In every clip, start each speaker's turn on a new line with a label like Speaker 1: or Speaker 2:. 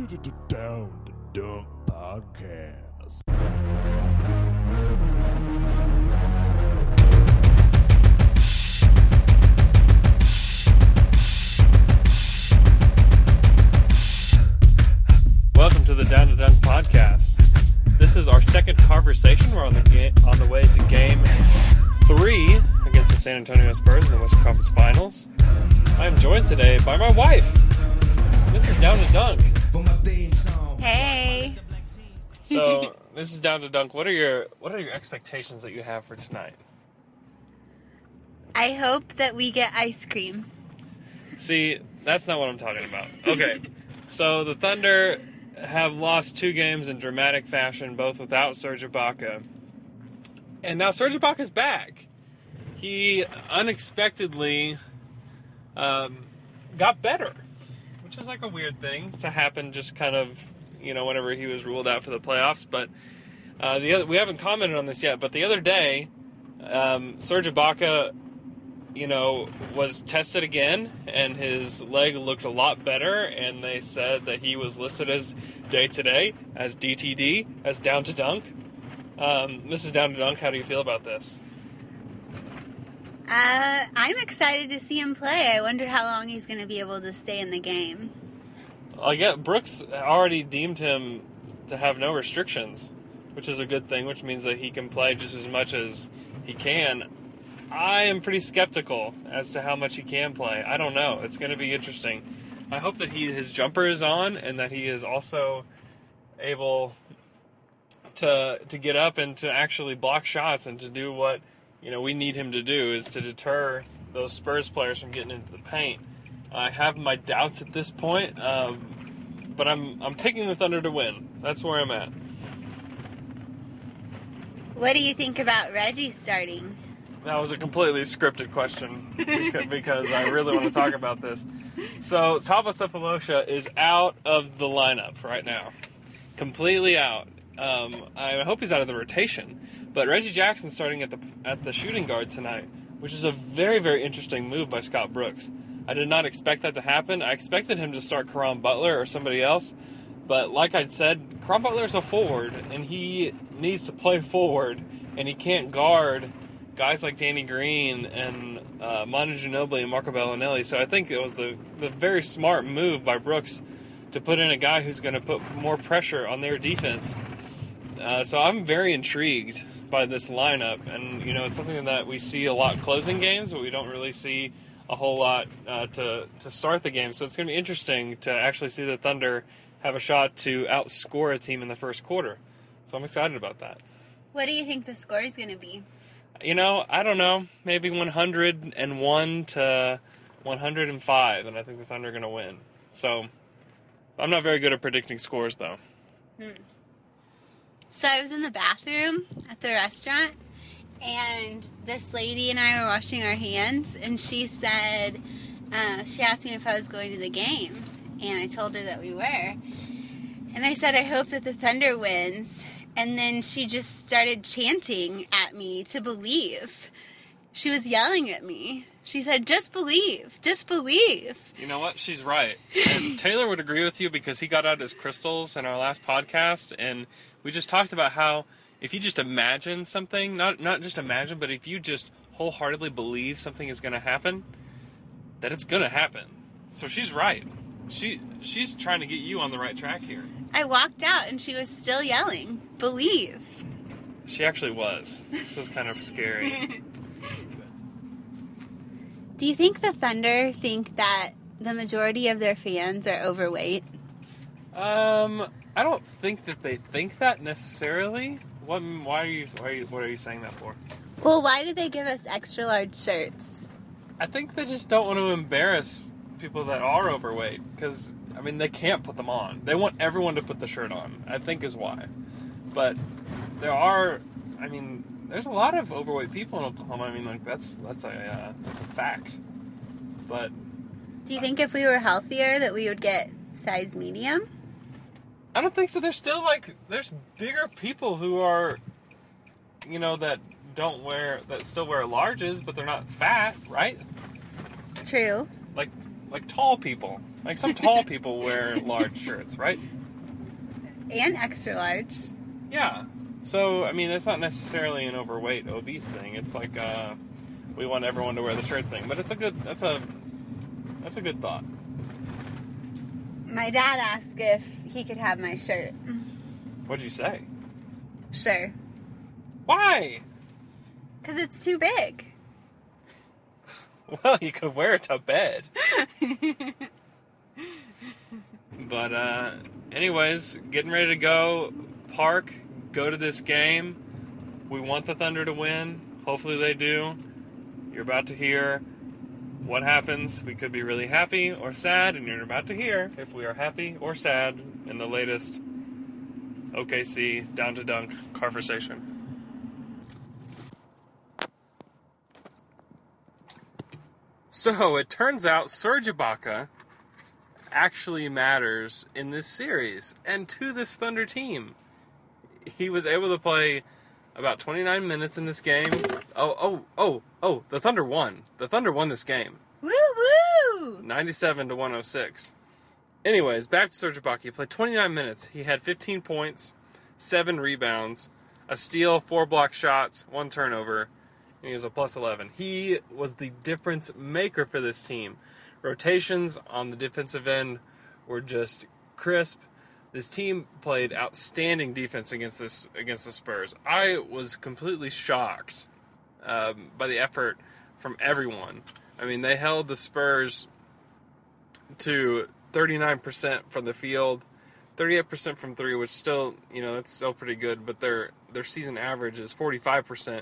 Speaker 1: to the Down to Dunk Podcast.
Speaker 2: Welcome to the Down to Dunk Podcast. This is our second conversation. We're on the way to Game 3 against the San Antonio Spurs in the Western Conference Finals. I am joined today by my wife. This is Down to Dunk.
Speaker 3: Hey.
Speaker 2: So, this is Down to Dunk. What are your expectations that you have for tonight?
Speaker 3: I hope that we get ice cream.
Speaker 2: See, that's not what I'm talking about. Okay, so the Thunder have lost 2 games in dramatic fashion, both without Serge Ibaka. And now Serge Ibaka's back. He unexpectedly got better, which is like a weird thing to happen just kind of, whenever he was ruled out for the playoffs. But we haven't commented on this yet, but the other day, Serge Ibaka, was tested again, and his leg looked a lot better, and they said that he was listed as day-to-day, as DTD, as Down to Dunk. Mrs. Down to Dunk, how do you feel about this?
Speaker 3: I'm excited to see him play. I wonder how long he's going to be able to stay in the game.
Speaker 2: Brooks already deemed him to have no restrictions, which is a good thing, which means that he can play just as much as he can. I am pretty skeptical as to how much he can play. I don't know. It's going to be interesting. I hope that his jumper is on and that he is also able to get up and to actually block shots and to do what we need him to do, is to deter those Spurs players from getting into the paint. I have my doubts at this point, but I'm picking the Thunder to win. That's where I'm at.
Speaker 3: What do you think about Reggie starting?
Speaker 2: That was a completely scripted question because I really want to talk about this. So, Thabo Sefolosha is out of the lineup right now. Completely out. I hope he's out of the rotation. But Reggie Jackson's starting at the shooting guard tonight, which is a very, very interesting move by Scott Brooks. I did not expect that to happen. I expected him to start Caron Butler or somebody else. But like I said, Caron Butler's a forward, and he needs to play forward, and he can't guard guys like Danny Green and Manu Ginobili and Marco Bellinelli. So I think it was the very smart move by Brooks to put in a guy who's going to put more pressure on their defense. So I'm very intrigued by this lineup. And, it's something that we see a lot closing games, but we don't really see a whole lot to start the game. So it's going to be interesting to actually see the Thunder have a shot to outscore a team in the first quarter. So I'm excited about that.
Speaker 3: What do you think the score is going to be?
Speaker 2: I don't know. Maybe 101 to 105, and I think the Thunder are going to win. So, I'm not very good at predicting scores, though.
Speaker 3: So, I was in the bathroom at the restaurant, and this lady and I were washing our hands, and she said, she asked me if I was going to the game, and I told her that we were. And I said, I hope that the Thunder wins. And then she just started chanting at me to believe. She was yelling at me. She said, just believe. Just believe.
Speaker 2: You know what? She's right. And Taylor would agree with you because he got out his crystals in our last podcast. And we just talked about how if you just imagine something, not just imagine, but if you just wholeheartedly believe something is going to happen, that it's going to happen. So she's right. She's trying to get you on the right track here.
Speaker 3: I walked out and she was still yelling, believe.
Speaker 2: She actually was. This was kind of scary.
Speaker 3: Do you think the Thunder think that the majority of their fans are overweight?
Speaker 2: I don't think that they think that necessarily. What are you saying that for?
Speaker 3: Well, why do they give us extra large shirts?
Speaker 2: I think they just don't want to embarrass people that are overweight because, they can't put them on. They want everyone to put the shirt on, I think is why. But there's a lot of overweight people in Oklahoma. That's a fact. But
Speaker 3: do you think if we were healthier that we would get size medium?
Speaker 2: I don't think so. There's still there's bigger people who are, that still wear larges, but they're not fat, right?
Speaker 3: True.
Speaker 2: like tall people. Like some tall people wear large shirts, right?
Speaker 3: And extra large.
Speaker 2: Yeah. So, I mean, it's not necessarily an overweight, obese thing. It's like we want everyone to wear the shirt thing. But that's a good thought.
Speaker 3: My dad asked if he could have my shirt.
Speaker 2: What'd you say?
Speaker 3: Sure.
Speaker 2: Why?
Speaker 3: Because it's too big.
Speaker 2: Well, you could wear it to bed. But, anyways, getting ready to go. Park. Go to this game. We want the Thunder to win. Hopefully they do. You're about to hear what happens. We could be really happy or sad, and you're about to hear if we are happy or sad in the latest OKC Down to Dunk conversation. So, it turns out Serge Ibaka actually matters in this series and to this Thunder team. He was able to play about 29 minutes in this game. The Thunder won. The Thunder won this game.
Speaker 3: Woo woo!
Speaker 2: 97-106. Anyways, back to Serge Ibaka. He played 29 minutes. He had 15 points, 7 rebounds, a steal, 4 block shots, 1 turnover, and he was a plus 11. He was the difference maker for this team. Rotations on the defensive end were just crisp. This team played outstanding defense against the Spurs. I was completely shocked by the effort from everyone. I mean, they held the Spurs to 39% from the field, 38% from three, which still, that's still pretty good, but their season average is 45%.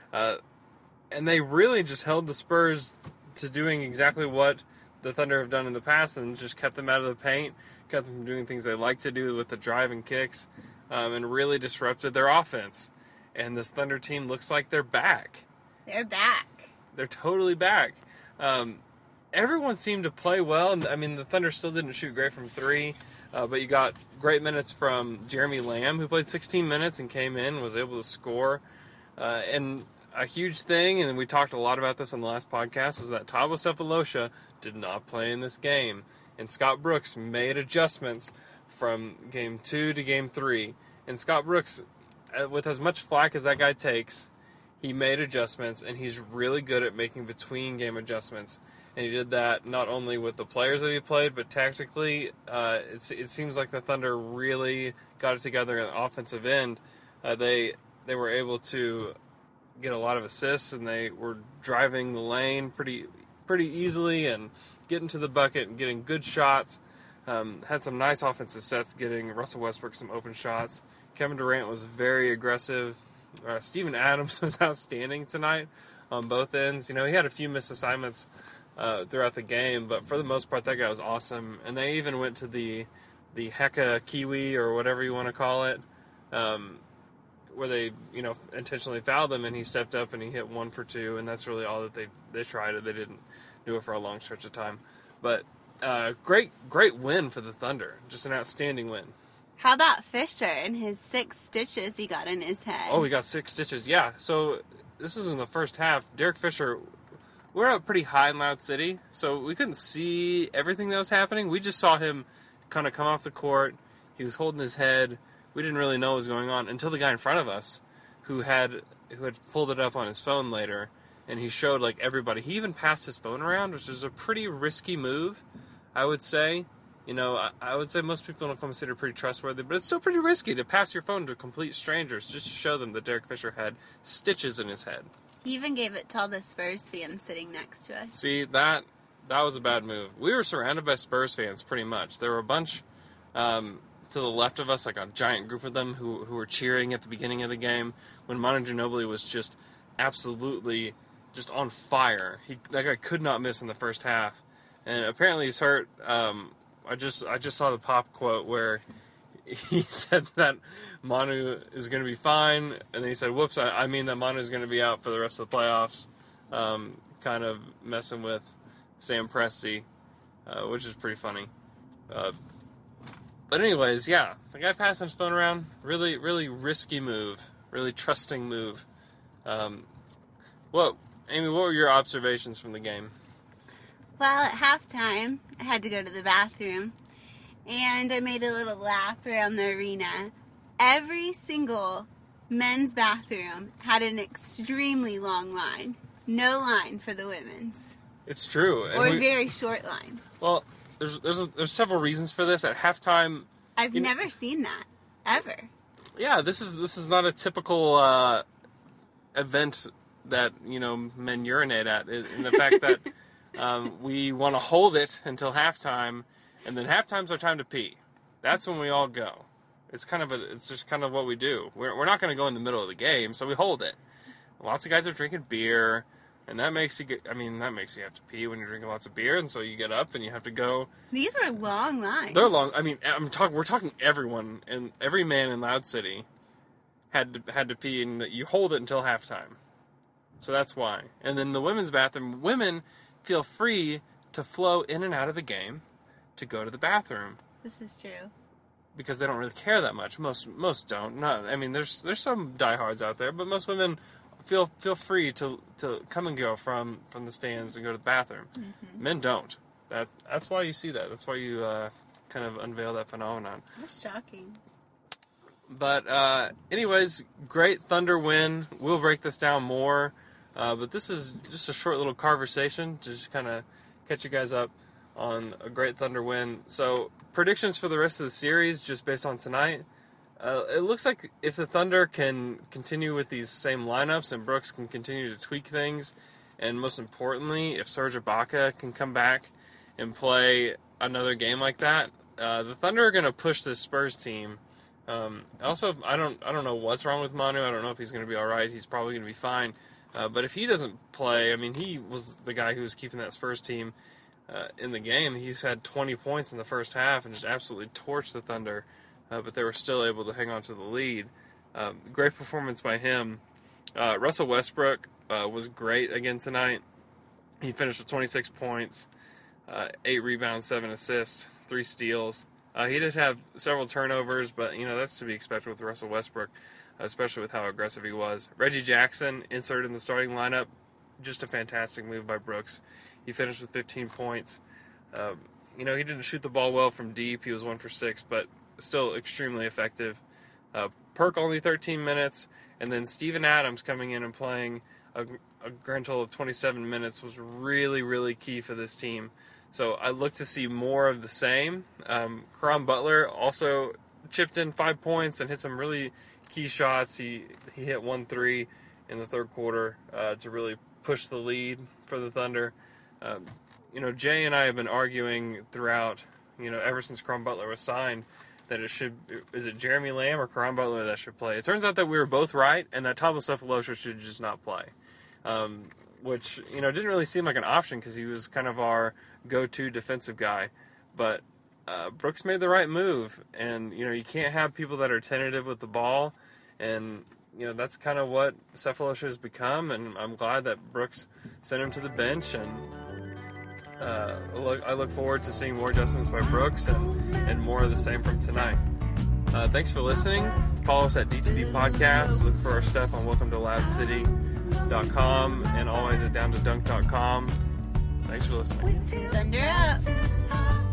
Speaker 2: And they really just held the Spurs to doing exactly what the Thunder have done in the past and just kept them out of the paint, kept them from doing things they like to do with the drive and kicks, and really disrupted their offense. And this Thunder team looks like they're back.
Speaker 3: They're back.
Speaker 2: They're totally back. Everyone seemed to play well. I mean, the Thunder still didn't shoot great from three, but you got great minutes from Jeremy Lamb, who played 16 minutes and came in and was able to score. And a huge thing, and we talked a lot about this on the last podcast, is that Thabo Sefolosha did not play in this game. And Scott Brooks made adjustments from Game 2 to Game 3. And Scott Brooks, with as much flack as that guy takes, he made adjustments, and he's really good at making between-game adjustments. And he did that not only with the players that he played, but tactically, it seems like the Thunder really got it together on the offensive end. They were able to get a lot of assists, and they were driving the lane pretty easily and getting to the bucket and getting good shots. Had some nice offensive sets, getting Russell Westbrook some open shots. Kevin Durant was very aggressive. Steven Adams was outstanding tonight on both ends. He had a few missed assignments throughout the game, but for the most part, that guy was awesome. And they even went to the Heka Kiwi, or whatever you want to call it, where they, intentionally fouled him, and he stepped up and he hit 1 for 2, and that's really all that they tried. They didn't do it for a long stretch of time. But great win for the Thunder. Just an outstanding win.
Speaker 3: How about Fisher and his 6 stitches he got in his head?
Speaker 2: Oh, he got 6 stitches. Yeah, so this is in the first half. Derek Fisher, we're at a pretty high and loud city, so we couldn't see everything that was happening. We just saw him kind of come off the court. He was holding his head. We didn't really know what was going on until the guy in front of us, who had pulled it up on his phone later, and he showed everybody. He even passed his phone around, which is a pretty risky move, I would say. I would say most people don't consider it pretty trustworthy, but it's still pretty risky to pass your phone to complete strangers just to show them that Derek Fisher had stitches in his head.
Speaker 3: He even gave it to all the Spurs fans sitting next to us.
Speaker 2: See, that was a bad move. We were surrounded by Spurs fans, pretty much. There were a bunch to the left of us, a giant group of them who were cheering at the beginning of the game when Manu Ginobili was just absolutely just on fire. That guy could not miss in the first half. And apparently he's hurt. I just saw the Pop quote where he said that Manu is going to be fine, and then he said, whoops, I mean that Manu is going to be out for the rest of the playoffs, kind of messing with Sam Presti, which is pretty funny. But anyways, yeah, the guy passing his phone around, really, really risky move, really trusting move. Amy, what were your observations from the game?
Speaker 3: Well, at halftime, I had to go to the bathroom, and I made a little lap around the arena. Every single men's bathroom had an extremely long line. No line for the women's.
Speaker 2: It's true.
Speaker 3: Or a very short line.
Speaker 2: Well, there's several reasons for this. At halftime,
Speaker 3: I've never seen that ever.
Speaker 2: Yeah, this is not a typical event that men urinate at. In the fact that we want to hold it until halftime, and then halftime's our time to pee. That's when we all go. It's just kind of what we do. We're not going to go in the middle of the game, so we hold it. Lots of guys are drinking beer. And that makes you have to pee when you're drinking lots of beer, and so you get up and you have to go.
Speaker 3: These are long lines.
Speaker 2: They're long. I mean, we're talking everyone, and every man in Loud City had to pee, and you hold it until halftime. So that's why. And then the women's bathroom, women feel free to flow in and out of the game to go to the bathroom.
Speaker 3: This is true.
Speaker 2: Because they don't really care that much. Most don't. There's some diehards out there, but most women feel free to come and go from the stands and go to the bathroom. Mm-hmm. Men don't. That's why you see that. That's why you kind of unveil that phenomenon.
Speaker 3: That's shocking.
Speaker 2: But anyways, great Thunder win. We'll break this down more. But this is just a short little conversation to just kind of catch you guys up on a great Thunder win. So predictions for the rest of the series, just based on tonight. It looks like if the Thunder can continue with these same lineups and Brooks can continue to tweak things, and most importantly, if Serge Ibaka can come back and play another game like that, the Thunder are going to push this Spurs team. Also, I don't know what's wrong with Manu. I don't know if he's going to be all right. He's probably going to be fine. But if he doesn't play, he was the guy who was keeping that Spurs team in the game. He's had 20 points in the first half and just absolutely torched the Thunder. But they were still able to hang on to the lead. Great performance by him. Russell Westbrook was great again tonight. He finished with 26 points, 8 rebounds, 7 assists, 3 steals. He did have several turnovers, but that's to be expected with Russell Westbrook, especially with how aggressive he was. Reggie Jackson inserted in the starting lineup. Just a fantastic move by Brooks. He finished with 15 points. He didn't shoot the ball well from deep. He was 1 for 6, but still extremely effective. Perk only 13 minutes, and then Steven Adams coming in and playing a grand total of 27 minutes was really, really key for this team. So I look to see more of the same. Caron Butler also chipped in 5 points and hit some really key shots. He hit 1-3 in the third quarter to really push the lead for the Thunder. Jay and I have been arguing throughout, ever since Caron Butler was signed, that is it Jeremy Lamb or Caron Butler that should play? It turns out that we were both right, and that Thabo Sefolosha should just not play. Which, didn't really seem like an option because he was kind of our go-to defensive guy. But Brooks made the right move, and, you can't have people that are tentative with the ball, and, that's kind of what Sefolosha has become, and I'm glad that Brooks sent him to the bench, and I look forward to seeing more adjustments by Brooks and more of the same from tonight. Thanks for listening. Follow us at DTD Podcast. Look for our stuff on welcometoloudcity.com and always at downtodunk.com. Thanks for listening.
Speaker 3: Thunder up.